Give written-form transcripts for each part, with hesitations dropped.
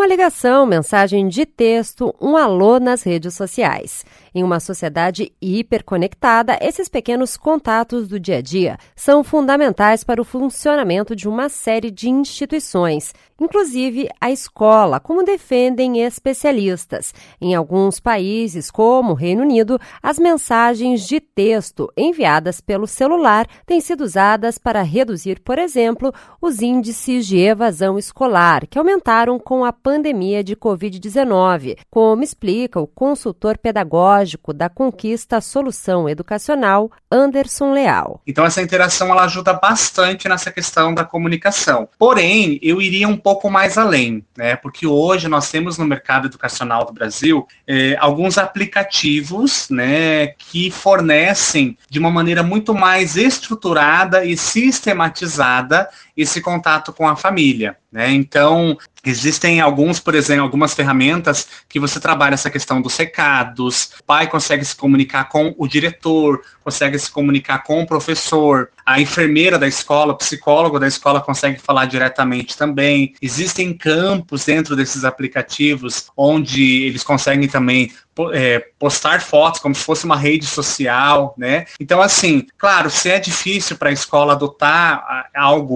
Uma ligação, mensagem de texto, um alô nas redes sociais. Em uma sociedade hiperconectada, esses pequenos contatos do dia a dia são fundamentais para o funcionamento de uma série de instituições, inclusive a escola, como defendem especialistas. Em alguns países, como o Reino Unido, as mensagens de texto enviadas pelo celular têm sido usadas para reduzir, por exemplo, os índices de evasão escolar, que aumentaram com a pandemia de Covid-19, como explica o consultor pedagógico da Conquista Solução Educacional, Anderson Leal. Então essa interação ela ajuda bastante nessa questão da comunicação. Porém, eu iria um pouco mais além, né? Porque hoje nós temos no mercado educacional do Brasil alguns aplicativos, né, que fornecem de uma maneira muito mais estruturada e sistematizada esse contato com a família, né? Então, existem algumas ferramentas que você trabalha essa questão dos recados, o pai consegue se comunicar com o diretor, consegue se comunicar com o professor, a enfermeira da escola, o psicólogo da escola consegue falar diretamente também. Existem campos dentro desses aplicativos onde eles conseguem também postar fotos como se fosse uma rede social, né? Então, assim, claro, se é difícil para a escola adotar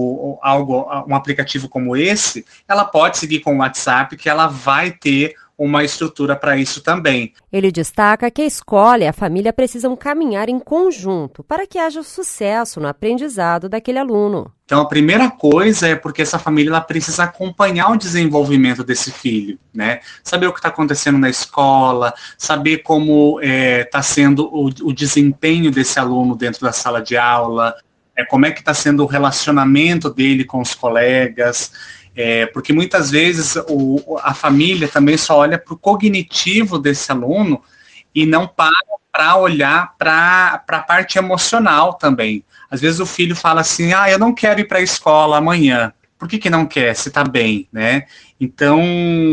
um aplicativo como esse, ela pode seguir com o WhatsApp, que ela vai ter uma estrutura para isso também. Ele destaca que a escola e a família precisam caminhar em conjunto para que haja sucesso no aprendizado daquele aluno. Então, a primeira coisa é porque essa família ela precisa acompanhar o desenvolvimento desse filho, né? Saber o que está acontecendo na escola, saber como está sendo o desempenho desse aluno dentro da sala de aula, como é que está sendo o relacionamento dele com os colegas, porque muitas vezes a família também só olha para o cognitivo desse aluno e não para olhar para a parte emocional também. Às vezes o filho fala assim, eu não quero ir para a escola amanhã. Por que não quer, se está bem, né? Então,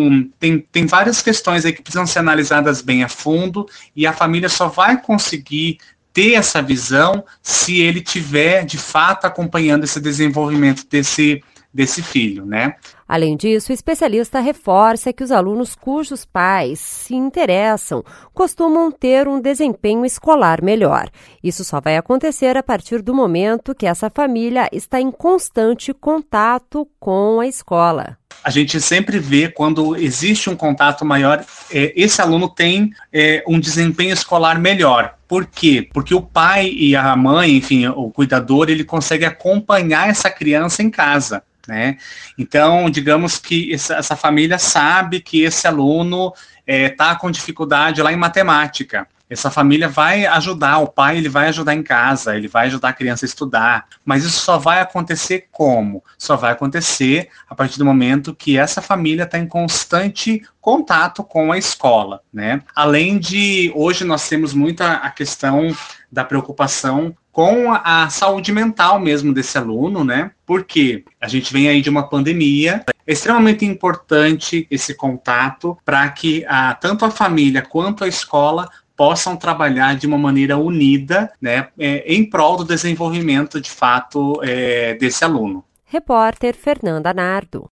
tem várias questões aí que precisam ser analisadas bem a fundo e a família só vai conseguir ter essa visão se ele tiver, de fato, acompanhando esse desenvolvimento desse filho, né? Além disso, o especialista reforça que os alunos cujos pais se interessam costumam ter um desempenho escolar melhor. Isso só vai acontecer a partir do momento que essa família está em constante contato com a escola. A gente sempre vê quando existe um contato maior, esse aluno tem um desempenho escolar melhor. Por quê? Porque o pai e a mãe, enfim, o cuidador, ele consegue acompanhar essa criança em casa, né? Então, digamos que essa família sabe que esse aluno está com dificuldade lá em matemática. Essa família vai ajudar, o pai ele vai ajudar em casa, ele vai ajudar a criança a estudar, mas isso só vai acontecer como? Só vai acontecer a partir do momento que essa família está em constante contato com a escola, né? Além de, hoje nós temos muita a questão da preocupação com a saúde mental mesmo desse aluno, né? Porque a gente vem aí de uma pandemia, é extremamente importante esse contato para que tanto a família quanto a escola possam trabalhar de uma maneira unida, né, em prol do desenvolvimento, de fato, desse aluno. Repórter Fernanda Nardo.